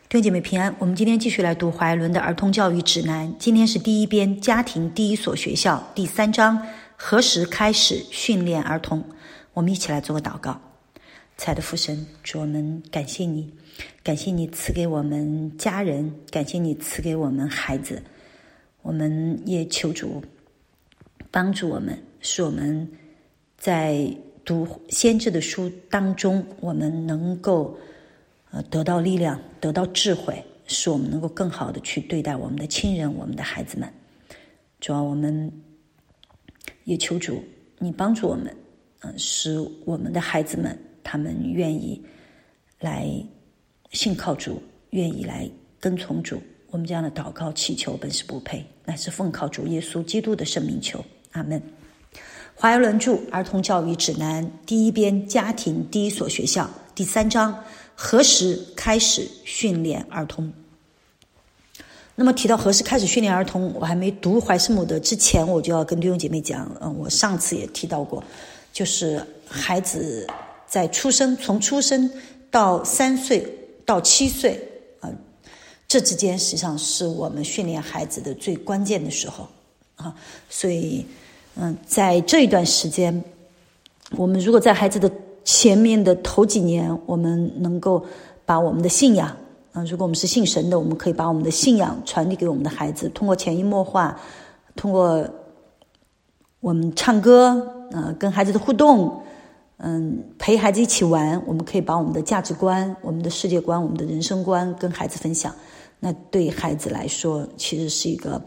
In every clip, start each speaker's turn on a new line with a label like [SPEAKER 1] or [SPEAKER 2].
[SPEAKER 1] 弟兄姐妹平安，我们今天继续来读怀伦的儿童教育指南。今天是第一编家庭第一所学校第3章，何时开始训练儿童。我们一起来做个祷告。亲爱的父神，主，我们感谢你，感谢你赐给我们家人，感谢你赐给我们孩子。我们也求主帮助我们，使我们在读先知的书当中，我们能够得到力量，得到智慧，使我们能够更好的去对待我们的亲人，我们的孩子们。主要我们也求主你帮助我们，使我们的孩子们他们愿意来信靠主，愿意来跟从主。我们这样的祷告祈求本是不配，乃是奉靠主耶稣基督的圣名求，阿们。华伦著儿童教育指南第一编家庭第一所学校第3章，何时开始训练儿童。那么提到何时开始训练儿童，我还没读怀斯姆的之前，我就要跟弟兄姐妹讲，我上次也提到过，就是孩子在出生，从出生到3岁到7岁，这之间实际上是我们训练孩子的最关键的时候啊。所以在这一段时间，我们如果在孩子的前面的头几年，我们能够把我们的信仰如果我们是信神的，我们可以把我们的信仰传递给我们的孩子，通过潜移默化，通过我们唱歌跟孩子的互动，陪孩子一起玩，我们可以把我们的价值观，我们的世界观，我们的人生观跟孩子分享。那对孩子来说其实是一个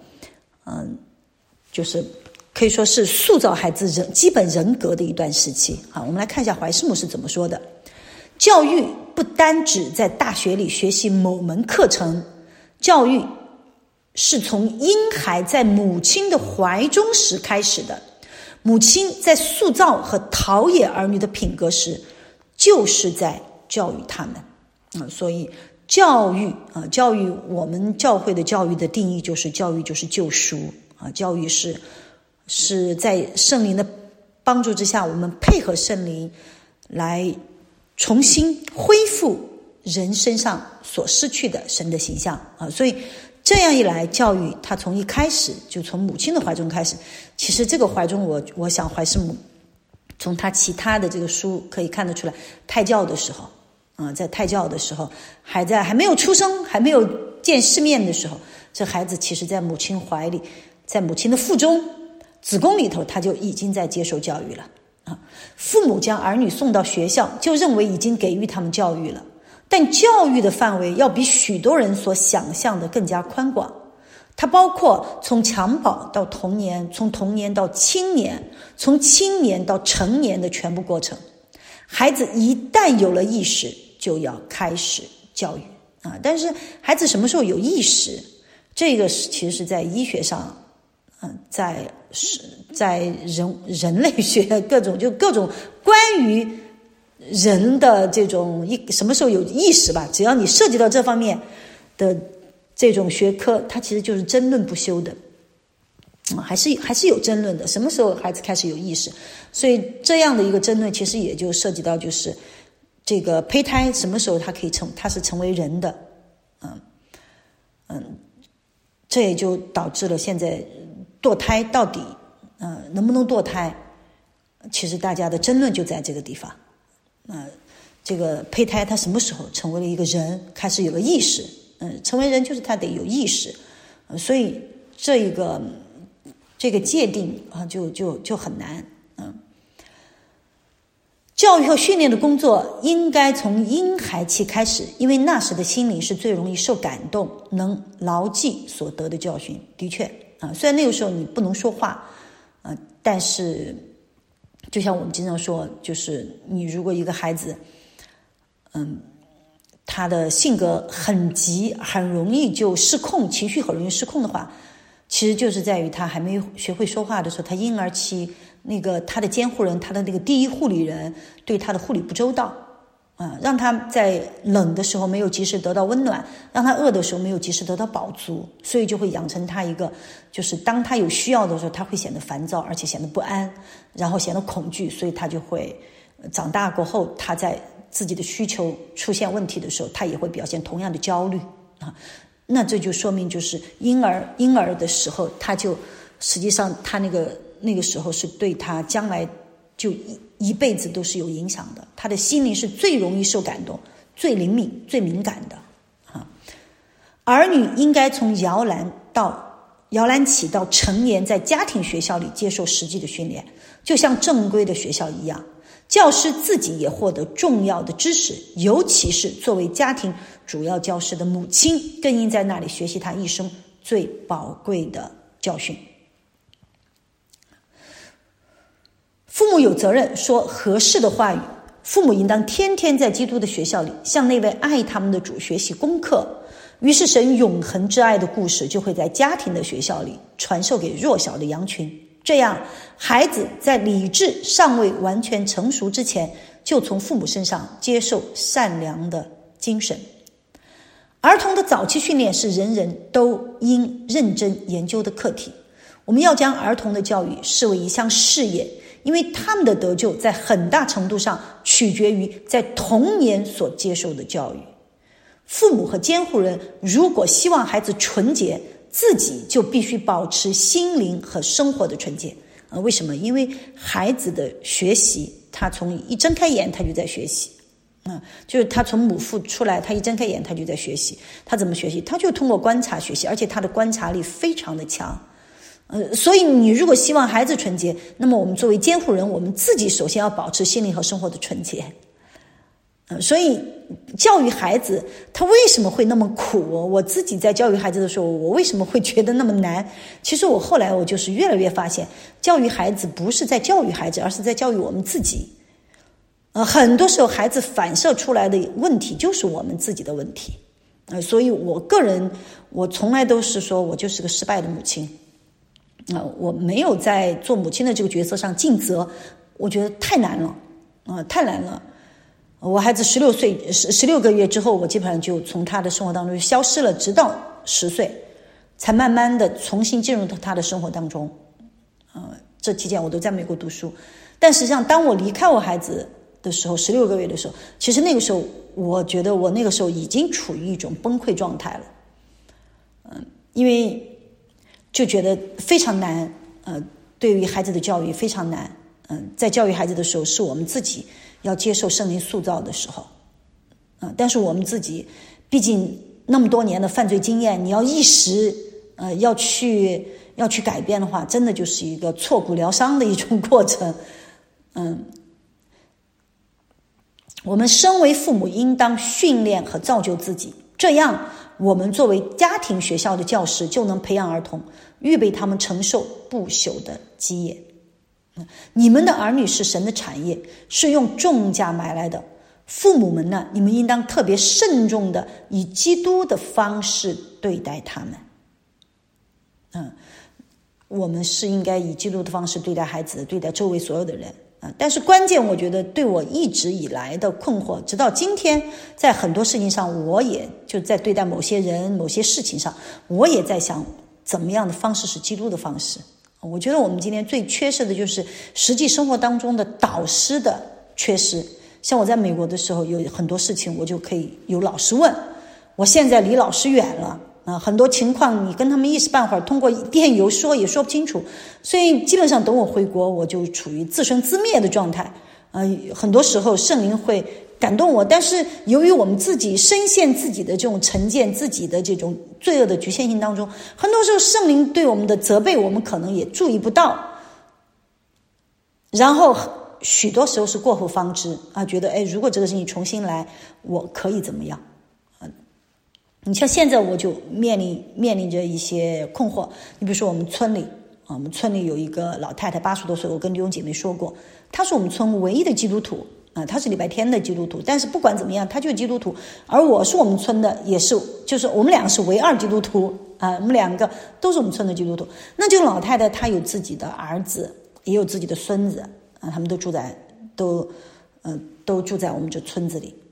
[SPEAKER 1] 就是可以说是塑造孩子基本人格的一段时期。好，我们来看一下怀斯姆是怎么说的。教育不单指在大学里学习某门课程，教育是从婴孩在母亲的怀中时开始的。母亲在塑造和陶冶儿女的品格时，就是在教育他们。所以教育我们教会的教育的定义就是教育就是救赎教育是在圣灵的帮助之下，我们配合圣灵来重新恢复人身上所失去的神的形象所以这样一来，教育它从一开始就从母亲的怀中开始。其实这个怀中我想怀斯姆从他其他的这个书可以看得出来，胎教的时候在胎教的时候，还在还没有出生还没有见世面的时候，这孩子其实在母亲怀里，在母亲的腹中子宫里头，他就已经在接受教育了父母将儿女送到学校，就认为已经给予他们教育了，但教育的范围要比许多人所想象的更加宽广。它包括从襁褓到童年，从童年到青年，从青年到成年的全部过程。孩子一旦有了意识，就要开始教育但是孩子什么时候有意识，这个其实是在医学上在人类学各种关于人的这种什么时候有意识吧，只要你涉及到这方面的这种学科，它其实就是争论不休的还是有争论的，什么时候孩子开始有意识。所以这样的一个争论其实也就涉及到就是这个胚胎什么时候它是成为人的这也就导致了现在堕胎到底能不能堕胎，其实大家的争论就在这个地方这个胚胎它什么时候成为了一个人，开始有了意识成为人就是他得有意识所以这个界定就很难教育和训练的工作应该从婴孩期开始，因为那时的心灵是最容易受感动，能牢记所得的教训。的确虽然那个时候你不能说话但是就像我们经常说，就是你如果一个孩子他的性格很急，很容易就失控，情绪很容易失控的话，其实就是在于他还没学会说话的时候，他婴儿期那个他的监护人，他的那个第一护理人对他的护理不周到让他在冷的时候没有及时得到温暖，让他饿的时候没有及时得到饱足，所以就会养成他一个就是当他有需要的时候，他会显得烦躁，而且显得不安，然后显得恐惧，所以他就会长大过后，他在自己的需求出现问题的时候，他也会表现同样的焦虑啊。那这就说明就是婴儿的时候，他就实际上他那个时候是对他将来就一辈子都是有影响的，他的心灵是最容易受感动、最灵敏、最敏感的啊。儿女应该从摇篮起到成年，在家庭学校里接受实际的训练，就像正规的学校一样。教师自己也获得重要的知识，尤其是作为家庭主要教师的母亲，更应在那里学习她一生最宝贵的教训。父母有责任说合适的话语，父母应当天天在基督的学校里向那位爱他们的主学习功课，于是神永恒之爱的故事就会在家庭的学校里传授给弱小的羊群。这样孩子在理智尚未完全成熟之前，就从父母身上接受善良的精神。儿童的早期训练是人人都应认真研究的课题。我们要将儿童的教育视为一项事业，因为他们的得救在很大程度上取决于在童年所接受的教育。父母和监护人如果希望孩子纯洁，自己就必须保持心灵和生活的纯洁。为什么？因为孩子的学习，他从一睁开眼他就在学习，就是他从母腹出来，他一睁开眼他就在学习。他怎么学习？他就通过观察学习，而且他的观察力非常的强。所以你如果希望孩子纯洁，那么我们作为监护人，我们自己首先要保持心灵和生活的纯洁。所以教育孩子他为什么会那么苦？我自己在教育孩子的时候，我为什么会觉得那么难？其实我后来我就是越来越发现，教育孩子不是在教育孩子，而是在教育我们自己。很多时候孩子反射出来的问题就是我们自己的问题。所以我个人我从来都是说我就是个失败的母亲。我没有在做母亲的这个角色上尽责，我觉得太难了，太难了。我孩子16个月之后，我基本上就从他的生活当中消失了，直到10岁，才慢慢的重新进入到他的生活当中。这期间我都在美国读书，但实际上当我离开我孩子的时候，16个月的时候，其实那个时候我觉得我那个时候已经处于一种崩溃状态了。因为就觉得非常难，对于孩子的教育非常难。在教育孩子的时候，是我们自己要接受圣灵塑造的时候。但是我们自己毕竟那么多年的犯罪经验，你要一时要去改变的话，真的就是一个挫骨疗伤的一种过程。我们身为父母应当训练和造就自己，这样我们作为家庭学校的教师就能培养儿童，预备他们承受不朽的基业。你们的儿女是神的产业，是用重价买来的。父母们呢，你们应当特别慎重的以基督的方式对待他们。我们是应该以基督的方式对待孩子，对待周围所有的人。但是关键我觉得对我一直以来的困惑，直到今天在很多事情上，我也就在对待某些人某些事情上，我也在想怎么样的方式是基督的方式。我觉得我们今天最缺失的就是实际生活当中的导师的缺失。像我在美国的时候，有很多事情我就可以有老师问，我现在离老师远了，很多情况你跟他们一时半会儿通过电邮说也说不清楚，所以基本上等我回国，我就处于自生自灭的状态。很多时候圣灵会感动我，但是由于我们自己深陷自己的这种成见，自己的这种罪恶的局限性当中，很多时候圣灵对我们的责备，我们可能也注意不到，然后许多时候是过后方知觉得如果这个事情重新来，我可以怎么样。你像现在我就面临着一些困惑。你比如说我们村里有一个老太太80多岁，我跟弟兄姐妹说过，她是我们村唯一的基督徒她是礼拜天的基督徒，但是不管怎么样她就是基督徒，而我是我们村的，也是就是我们两个是唯二基督徒我们两个都是我们村的基督徒。那这个老太太她有自己的儿子，也有自己的孙子他们都住在我们这村子里。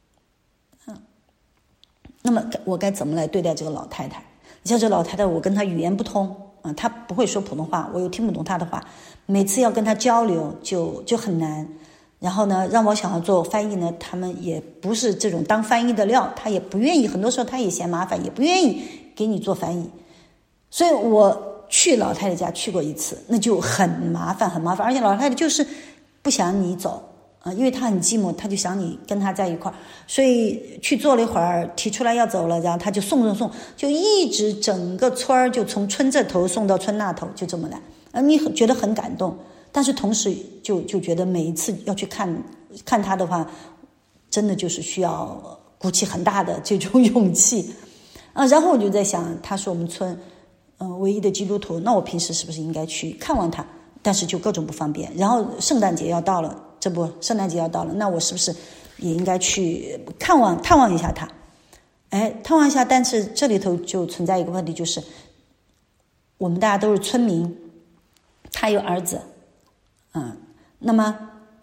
[SPEAKER 1] 那么我该怎么来对待这个老太太？你像这老太太，我跟她语言不通她不会说普通话，我又听不懂她的话，每次要跟她交流就很难。 然后呢，让王小航做翻译呢，他们也不是这种当翻译的料，他也不愿意，很多时候他也嫌麻烦，也不愿意给你做翻译。所以我去老太太家去过一次，那就很麻烦，而且老太太就是不想你走因为她很寂寞，她就想你跟她在一块儿，所以去坐了一会儿，提出来要走了，然后她就送，就一直整个村儿就从村这头送到村那头，就这么来。你觉得很感动，但是同时就觉得每一次要去看她的话，真的就是需要鼓起很大的这种勇气然后我就在想，她是我们村唯一的基督徒，那我平时是不是应该去看望她？但是就各种不方便。然后圣诞节要到了，那我是不是也应该去探望一下她？探望一下，但是这里头就存在一个问题，就是我们大家都是村民，他有儿子，那么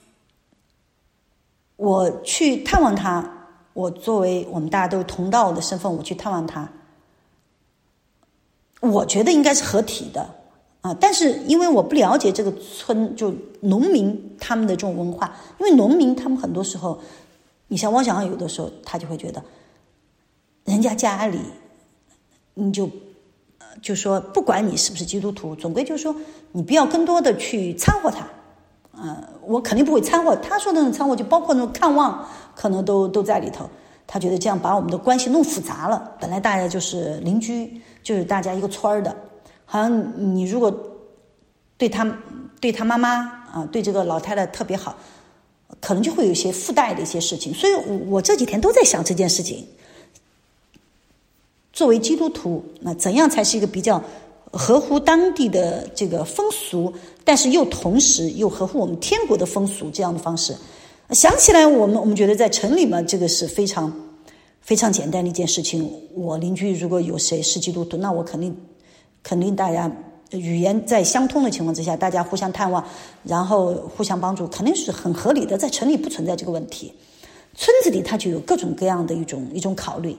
[SPEAKER 1] 我去探望他，我作为我们大家都是同道的身份，我去探望他，我觉得应该是合体的但是因为我不了解这个村就农民他们的这种文化，因为农民他们很多时候，你像汪小航有的时候他就会觉得人家家里你就说不管你是不是基督徒，总归就是说你不要更多的去掺和他我肯定不会掺和，他说的那种掺和就包括那种看望可能都在里头，他觉得这样把我们的关系弄复杂了，本来大家就是邻居，就是大家一个村的，好像你如果对他妈妈对这个老太太特别好，可能就会有一些附带的一些事情。所以我这几天都在想这件事情，作为基督徒，那怎样才是一个比较合乎当地的这个风俗，但是又同时又合乎我们天国的风俗这样的方式。想起来我们觉得在城里嘛，这个是非常非常简单的一件事情。我邻居如果有谁是基督徒，那我肯定大家语言在相通的情况之下，大家互相探望，然后互相帮助，肯定是很合理的，在城里不存在这个问题。村子里它就有各种各样的一种考虑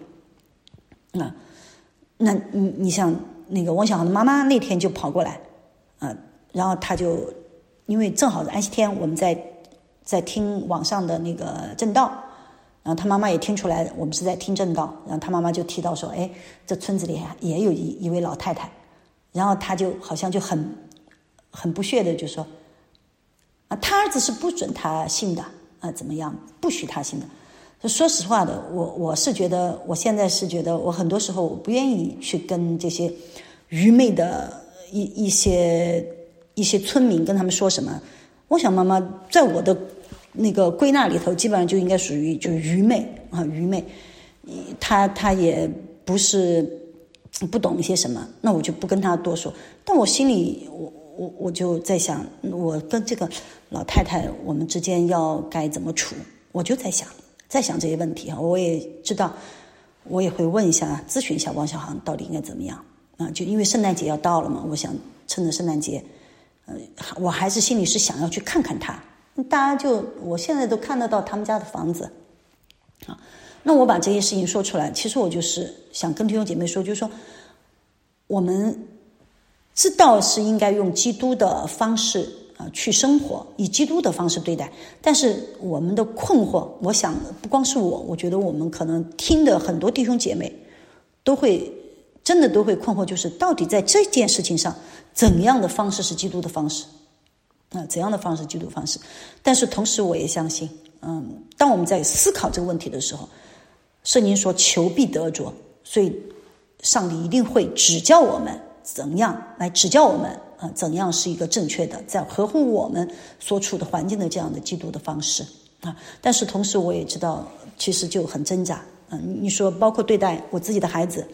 [SPEAKER 1] 那你像那个王小航的妈妈那天就跑过来然后他就因为正好是安息天，我们在听网上的那个正道，然后他妈妈也听出来我们是在听正道，然后他妈妈就提到说这村子里也有一位老太太，然后他就好像就很不屑的就说他儿子是不准他信的怎么样，不许他信的。说实话的，我是觉得，我现在是觉得，我很多时候我不愿意去跟这些愚昧的一些村民跟他们说什么。我想妈妈在我的那个归纳里头，基本上就应该属于就是愚昧愚昧。他也不是不懂一些什么，那我就不跟他多说。但我心里我就在想，我跟这个老太太我们之间要该怎么处，我就在想这些问题我也知道，我也会问一下咨询一下王小航到底应该怎么样就因为圣诞节要到了嘛，我想趁着圣诞节我还是心里是想要去看看他，大家我现在都看得到他们家的房子那我把这些事情说出来，其实我就是想跟弟兄姐妹说，就是说我们知道是应该用基督的方式去生活，以基督的方式对待，但是我们的困惑，我想不光是我觉得我们可能听的很多弟兄姐妹真的都会困惑，就是到底在这件事情上怎样的方式是基督的方式怎样的方式是基督的方式。但是同时我也相信当我们在思考这个问题的时候，圣经说求必得着，所以上帝一定会指教我们怎样来指教我们怎样是一个正确的在合乎我们所处的环境的这样的基督的方式但是同时我也知道其实就很挣扎你说包括对待我自己的孩子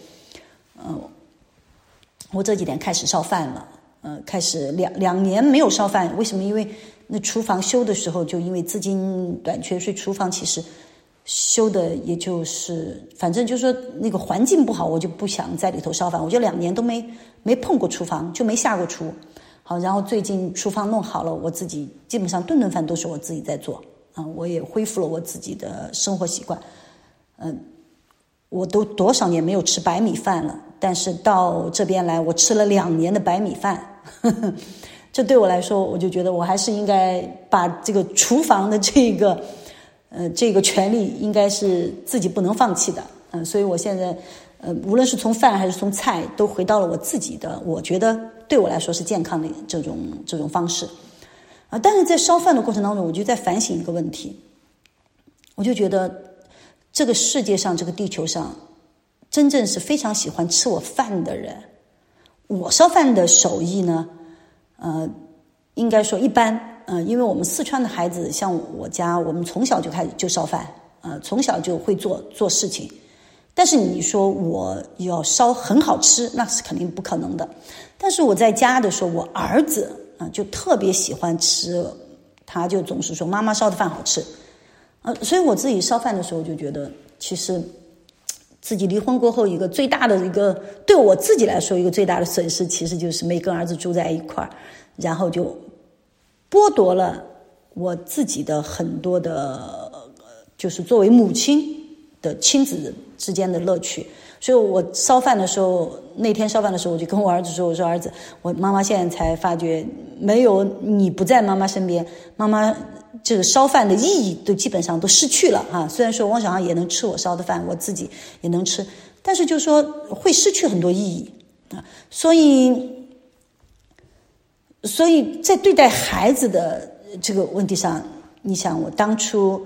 [SPEAKER 1] 我这几天开始烧饭了开始两年没有烧饭，为什么？因为那厨房修的时候就因为资金短缺，所以厨房其实修的也就是反正就是说那个环境不好，我就不想在里头烧饭，我就2年都没碰过厨房，就没下过厨。好，然后最近厨房弄好了，我自己基本上顿顿饭都是我自己在做我也恢复了我自己的生活习惯我都多少年没有吃白米饭了，但是到这边来我吃了2年的白米饭这对我来说，我就觉得我还是应该把这个厨房的这个权利应该是自己不能放弃的。所以我现在无论是从饭还是从菜，都回到了我自己的，我觉得对我来说是健康的这种方式。但是在烧饭的过程当中，我就在反省一个问题，我就觉得这个世界上，这个地球上，真正是非常喜欢吃我饭的人，我烧饭的手艺呢，应该说一般。因为我们四川的孩子，像我家，我们从小就开始就烧饭，从小就会做事情。但是你说我要烧很好吃，那是肯定不可能的。但是我在家的时候，我儿子就特别喜欢吃，他就总是说妈妈烧的饭好吃。所以我自己烧饭的时候就觉得，其实自己离婚过后一个最大的对我自己来说一个最大的损失，其实就是没跟儿子住在一块儿，然后就剥夺了我自己的很多的，就是作为母亲的亲子之间的乐趣。所以我烧饭的时候，那天烧饭的时候，我就跟我儿子说，我说儿子，我妈妈现在才发觉，没有你不在妈妈身边，妈妈这个烧饭的意义都基本上都失去了哈。虽然说汪小航也能吃我烧的饭，我自己也能吃，但是就是说会失去很多意义啊。所以在对待孩子的这个问题上，你想我当初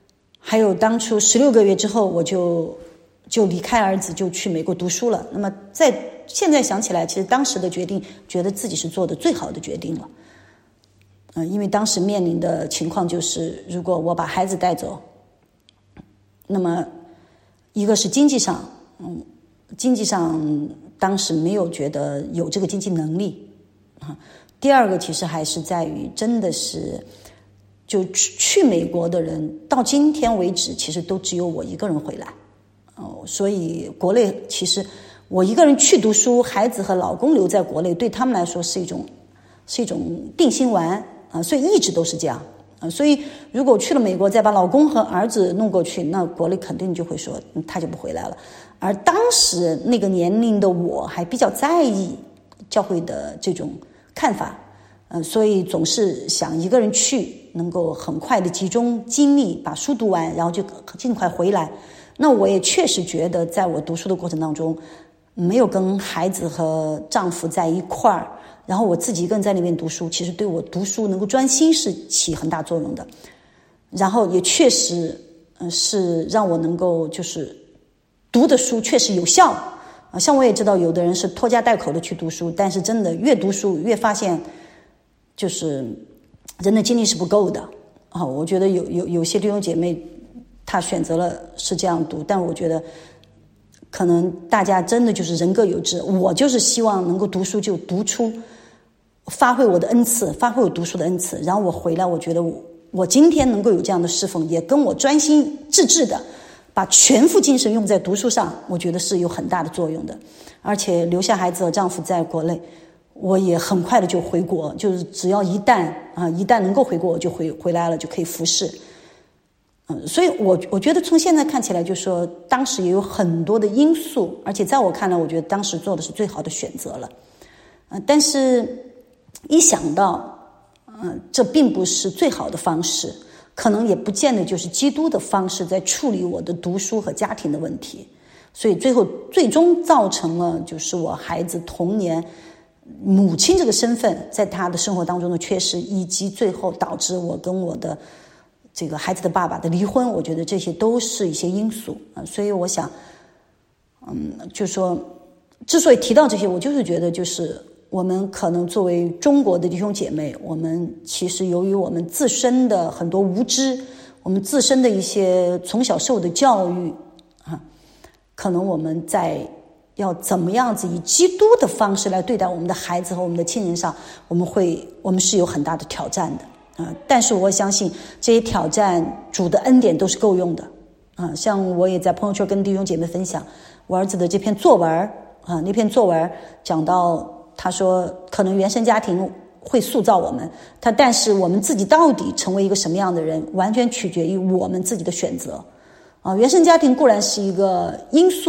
[SPEAKER 1] 16个月之后，我就离开儿子，就去美国读书了。那么现在想起来，其实当时的决定，觉得自己是做的最好的决定了。因为当时面临的情况就是，如果我把孩子带走，那么一个是经济上当时没有觉得有这个经济能力啊。第二个其实还是在于，真的是就去美国的人到今天为止，其实都只有我一个人回来。所以国内其实我一个人去读书，孩子和老公留在国内，对他们来说是一种定心丸啊，所以一直都是这样啊。所以如果去了美国，再把老公和儿子弄过去，那国内肯定就会说他就不回来了。而当时那个年龄的我还比较在意教会的这种看法，所以总是想一个人去，能够很快的集中精力把书读完，然后就尽快回来。那我也确实觉得，在我读书的过程当中，没有跟孩子和丈夫在一块儿，然后我自己一个人在那边读书，其实对我读书能够专心是起很大作用的。然后也确实是让我能够就是读的书确实有效啊。像我也知道有的人是拖家带口的去读书，但是真的越读书越发现，就是人的精力是不够的啊。我觉得有些弟兄姐妹他选择了是这样读，但我觉得可能大家真的就是人各有志。我就是希望能够读书就读出，发挥我的恩赐，发挥我读书的恩赐，然后我回来，我觉得我今天能够有这样的侍奉，也跟我专心致志的把全副精神用在读书上，我觉得是有很大的作用的。而且留下孩子和丈夫在国内，我也很快的就回国，就是只要一旦能够回国，我就回来了，就可以服侍。所以我觉得从现在看起来，就是说当时也有很多的因素，而且在我看来，我觉得当时做的是最好的选择了。但是一想到这并不是最好的方式，可能也不见得就是基督的方式在处理我的读书和家庭的问题，所以最终造成了就是我孩子童年母亲这个身份在他的生活当中的缺失，以及最后导致我跟我的这个孩子的爸爸的离婚。我觉得这些都是一些因素所以我想就是说之所以提到这些，我就是觉得就是我们可能作为中国的弟兄姐妹，我们其实由于我们自身的很多无知，我们自身的一些从小受的教育可能我们在要怎么样子以基督的方式来对待我们的孩子和我们的亲人上，我们是有很大的挑战的但是我相信这些挑战主的恩典都是够用的像我也在朋友圈跟弟兄姐妹分享我儿子的这篇作文那篇作文讲到，他说可能原生家庭会塑造我们，但是我们自己到底成为一个什么样的人，完全取决于我们自己的选择原生家庭固然是一个因素，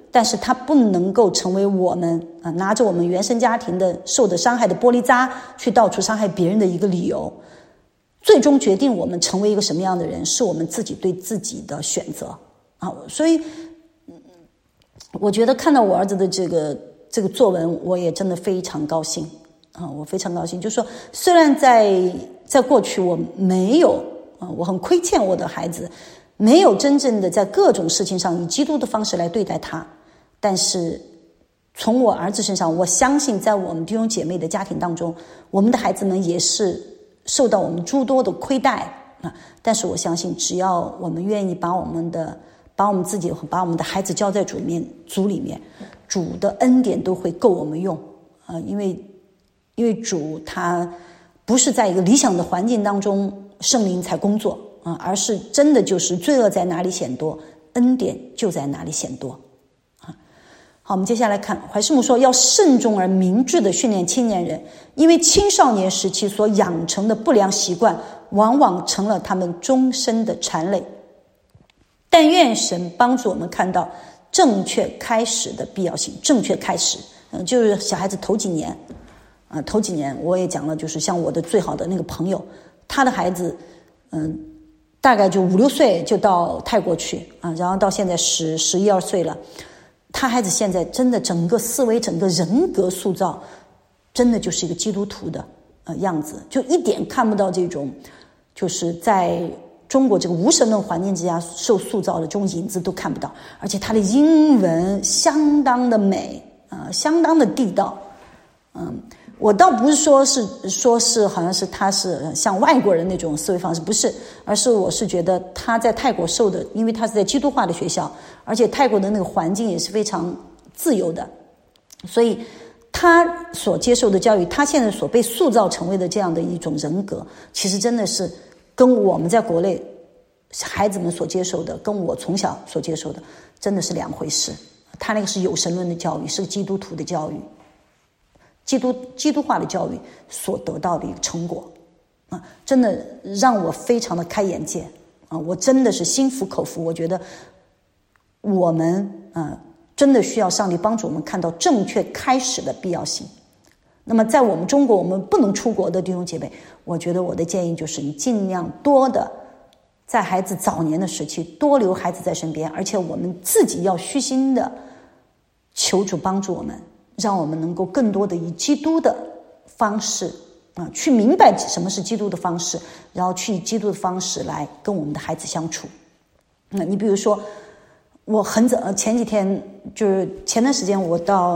[SPEAKER 1] 但是它不能够成为我们拿着我们原生家庭的受的伤害的玻璃渣去到处伤害别人的一个理由。最终决定我们成为一个什么样的人，是我们自己对自己的选择所以我觉得看到我儿子的这个作文，我也真的非常高兴我非常高兴。就是说，虽然在过去我没有我很亏欠我的孩子，没有真正的在各种事情上以基督的方式来对待他，但是从我儿子身上，我相信在我们弟兄姐妹的家庭当中，我们的孩子们也是受到我们诸多的亏待但是我相信，只要我们愿意把我们自己把我们的孩子交在主里面，主的恩典都会够我们用因为主他不是在一个理想的环境当中圣灵才工作而是真的就是罪恶在哪里显多，恩典就在哪里显多好，我们接下来看怀师母说，要慎重而明智地训练青年人，因为青少年时期所养成的不良习惯往往成了他们终身的缠累。但愿神帮助我们看到正确开始的必要性。正确开始就是小孩子头几年我也讲了，就是像我的最好的那个朋友，他的孩子大概就5、6岁就到泰国去然后到现在11、12岁了。他孩子现在真的整个思维整个人格塑造真的就是一个基督徒的样子，就一点看不到这种就是在中国这个无神论环境之下受塑造的这种影子都看不到。而且他的英文相当的美相当的地道我倒不是说是好像是他是像外国人那种思维方式，不是，而是我是觉得他在泰国受的，因为他是在基督化的学校，而且泰国的那个环境也是非常自由的，所以他所接受的教育，他现在所被塑造成为的这样的一种人格，其实真的是跟我们在国内孩子们所接受的，跟我从小所接受的真的是两回事。他那个是有神论的教育，是个基督徒的教育，基督化的教育所得到的一个成果真的让我非常的开眼界我真的是心服口服。我觉得我们真的需要上帝帮助我们看到正确开始的必要性。那么在我们中国，我们不能出国的弟兄姐妹，我觉得我的建议就是你尽量多的在孩子早年的时期多留孩子在身边，而且我们自己要虚心的求主帮助我们，让我们能够更多的以基督的方式去明白什么是基督的方式，然后去以基督的方式来跟我们的孩子相处。你比如说我前几天就是前段时间我到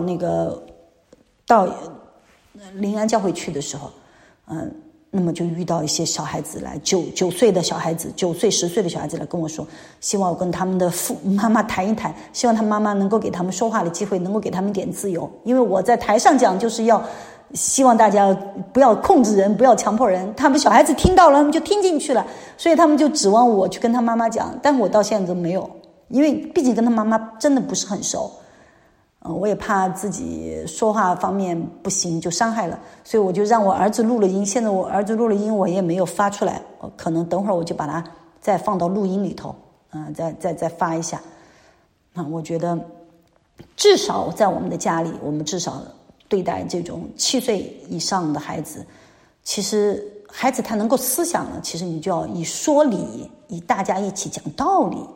[SPEAKER 1] 临安教会去的时候那么就遇到一些小孩子来9岁的小孩子9岁10岁的小孩子来跟我说，希望我跟他们的妈妈谈一谈，希望他妈妈能够给他们说话的机会，能够给他们点自由。因为我在台上讲就是要希望大家不要控制人，不要强迫人，他们小孩子听到了他们就听进去了，所以他们就指望我去跟他妈妈讲，但我到现在都没有，因为毕竟跟他妈妈真的不是很熟我也怕自己说话方面不行就伤害了，所以我就让我儿子录了音。现在我儿子录了音我也没有发出来，可能等会儿我就把它再放到录音里头再发一下我觉得至少在我们的家里，我们至少对待这种7岁以上的孩子，其实孩子他能够思想了，其实你就要以说理，以大家一起讲道理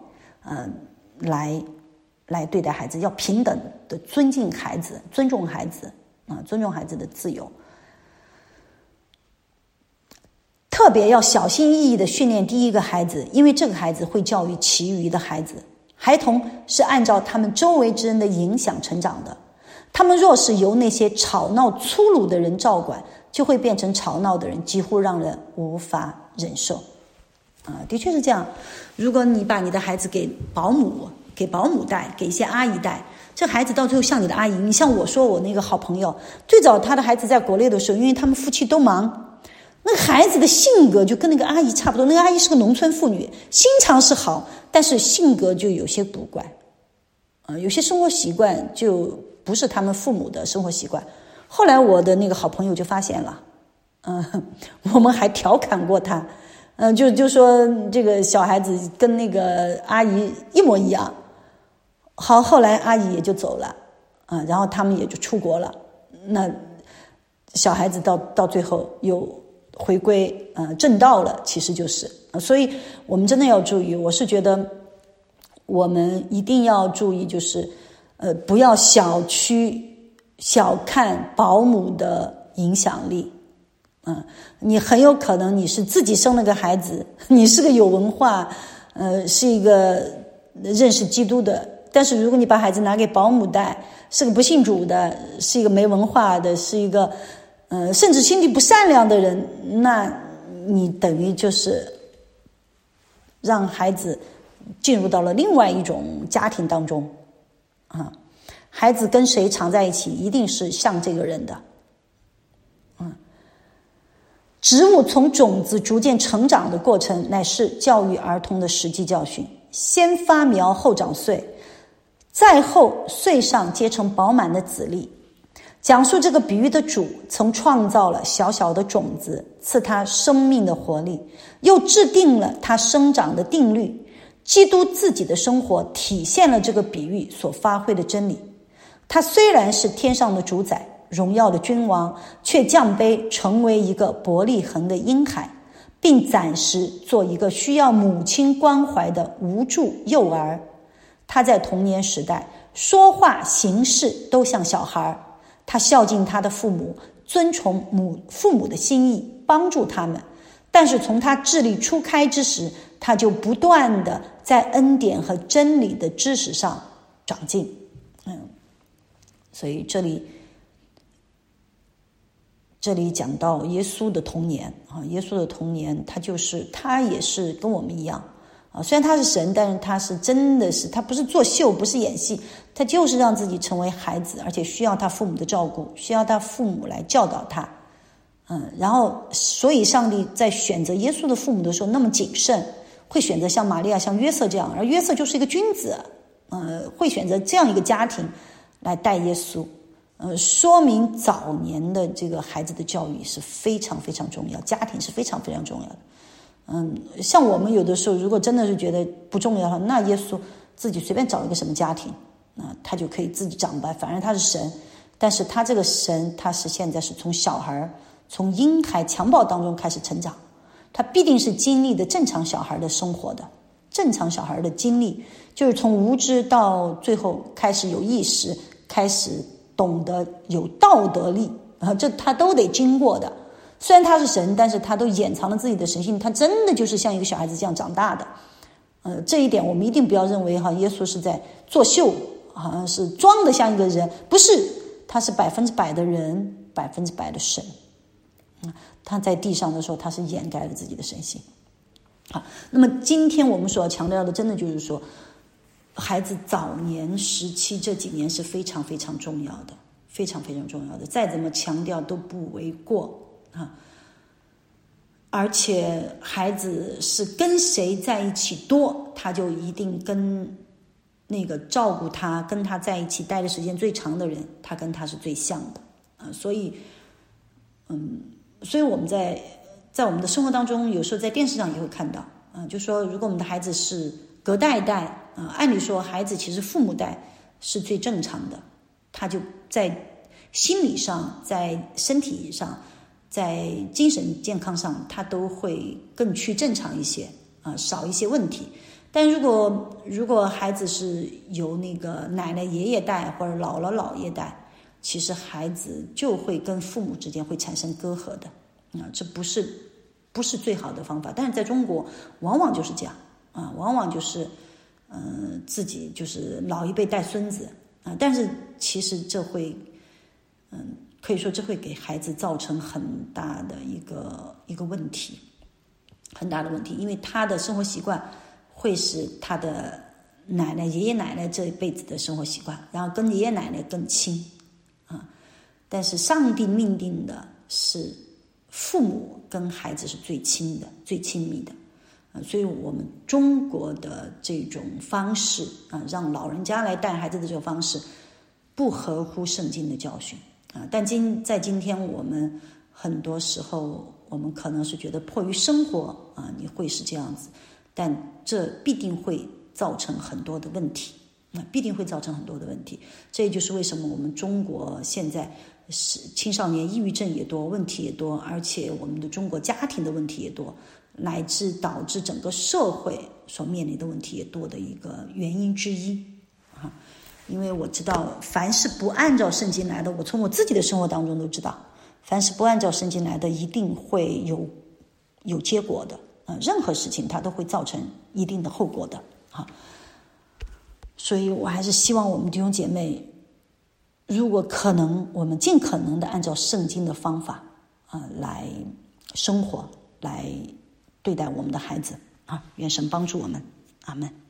[SPEAKER 1] 来对待孩子，要平等的尊敬孩子，尊重孩子尊重孩子的自由。特别要小心翼翼地训练第一个孩子，因为这个孩子会教育其余的孩子。孩童是按照他们周围之人的影响成长的，他们若是由那些吵闹粗鲁的人照管，就会变成吵闹的人，几乎让人无法忍受的确是这样。如果你把你的孩子给保姆带，给一些阿姨带，这孩子到最后像你的阿姨。你像我说我那个好朋友，最早他的孩子在国内的时候，因为他们夫妻都忙，那个孩子的性格就跟那个阿姨差不多。那个阿姨是个农村妇女，心肠是好，但是性格就有些古怪有些生活习惯就不是他们父母的生活习惯。后来我的那个好朋友就发现了我们还调侃过他就说这个小孩子跟那个阿姨一模一样。 好，后来阿姨也就走了然后他们也就出国了。那小孩子到最后又回归正道了，其实就是所以我们真的要注意。我是觉得我们一定要注意，就是不要小看保姆的影响力。你很有可能你是自己生了个孩子，你是个有文化是一个认识基督的，但是如果你把孩子拿给保姆带，是个不信主的，是一个没文化的，是一个甚至心地不善良的人，那你等于就是让孩子进入到了另外一种家庭当中孩子跟谁常在一起，一定是像这个人的。植物从种子逐渐成长的过程，乃是教育儿童的实际教训。先发苗，后长穗，再后穗上结成饱满的籽粒。讲述这个比喻的主曾创造了小小的种子，赐它生命的活力，又制定了它生长的定律。基督自己的生活体现了这个比喻所发挥的真理。他虽然是天上的主宰，荣耀的君王，却降卑成为一个伯利恒的婴孩，并暂时做一个需要母亲关怀的无助幼儿。他在童年时代说话行事都像小孩，他孝敬他的父母，遵从父母的心意，帮助他们。但是从他智力初开之时，他就不断的在恩典和真理的知识上长进。所以这里讲到耶稣的童年耶稣的童年，他也是跟我们一样虽然他是神，但是他是真的是他不是作秀，不是演戏，他就是让自己成为孩子，而且需要他父母的照顾，需要他父母来教导他然后所以上帝在选择耶稣的父母的时候那么谨慎，会选择像玛利亚像约瑟这样，而约瑟就是一个君子会选择这样一个家庭来带耶稣说明早年的这个孩子的教育是非常非常重要，家庭是非常非常重要的像我们有的时候如果真的是觉得不重要的话，那耶稣自己随便找一个什么家庭他就可以自己长吧，反正他是神。但是他这个神，他是现在是从小孩从婴孩襁褓当中开始成长，他必定是经历的正常小孩的生活的，正常小孩的经历就是从无知到最后开始有意识，开始懂得有道德力这他都得经过的。虽然他是神，但是他都掩藏了自己的神性，他真的就是像一个小孩子这样长大的这一点我们一定不要认为耶稣是在作秀，好像是装得像一个人，不是，他是100%的人，100%的神他在地上的时候他是掩盖了自己的神性好，那么今天我们所要强调的真的就是说孩子早年时期这几年是非常非常重要的，非常非常重要的，再怎么强调都不为过而且孩子是跟谁在一起多，他就一定跟那个照顾他跟他在一起待的时间最长的人，他跟他是最像的所以我们在我们的生活当中，有时候在电视上也会看到就说如果我们的孩子是隔代带按理说孩子其实父母带是最正常的，他就在心理上，在身体上，在精神健康上，他都会更趋正常一些少一些问题。但如果孩子是由那个奶奶爷爷带或者姥姥姥爷带，其实孩子就会跟父母之间会产生隔阂的这不是最好的方法。但是在中国往往就是这样往往就是自己就是老一辈带孙子但是其实这会可以说这会给孩子造成很大的一个问题，很大的问题，因为他的生活习惯会是他的奶奶爷爷奶奶这一辈子的生活习惯，然后跟爷爷奶奶更亲但是上帝命定的是父母跟孩子是最亲的最亲密的所以我们中国的这种方式让老人家来带孩子的这种方式不合乎圣经的教训但在今天我们很多时候我们可能是觉得迫于生活你会是这样子，但这必定会造成很多的问题那必定会造成很多的问题。这也就是为什么我们中国现在是青少年抑郁症也多，问题也多，而且我们的中国家庭的问题也多，乃至导致整个社会所面临的问题也多的一个原因之一啊。因为我知道凡是不按照圣经来的，我从我自己的生活当中都知道，凡是不按照圣经来的一定会有结果的任何事情它都会造成一定的后果的啊。所以我还是希望我们弟兄姐妹，如果可能，我们尽可能的按照圣经的方法来生活，来对待我们的孩子啊。愿神帮助我们，阿们。